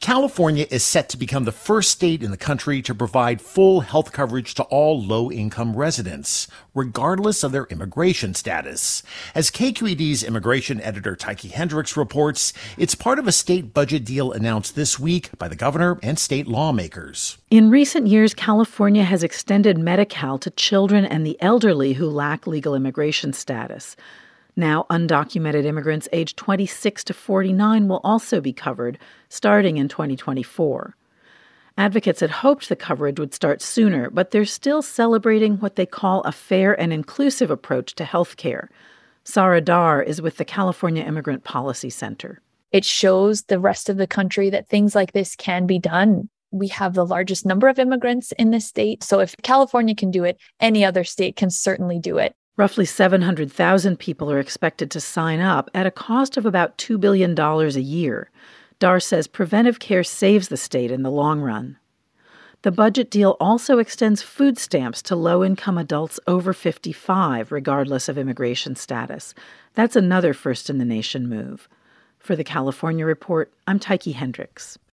California is set to become the first state in the country to provide full health coverage to all low-income residents, regardless of their immigration status. As KQED's immigration editor Tyche Hendricks reports, it's part of a state budget deal announced this week by the governor and state lawmakers. In recent years, California has extended Medi-Cal to children and the elderly who lack legal immigration status. Now, undocumented immigrants aged 26 to 49 will also be covered, starting in 2024. Advocates had hoped the coverage would start sooner, but they're still celebrating what they call a fair and inclusive approach to health care. Sarah Dar is with the California Immigrant Policy Center. It shows the rest of the country that things like this can be done. We have the largest number of immigrants in this state, so if California can do it, any other state can certainly do it. Roughly 700,000 people are expected to sign up at a cost of about $2 billion a year. Dar says preventive care saves the state in the long run. The budget deal also extends food stamps to low-income adults over 55, regardless of immigration status. That's another first-in-the-nation move. For the California Report, I'm Tyche Hendricks.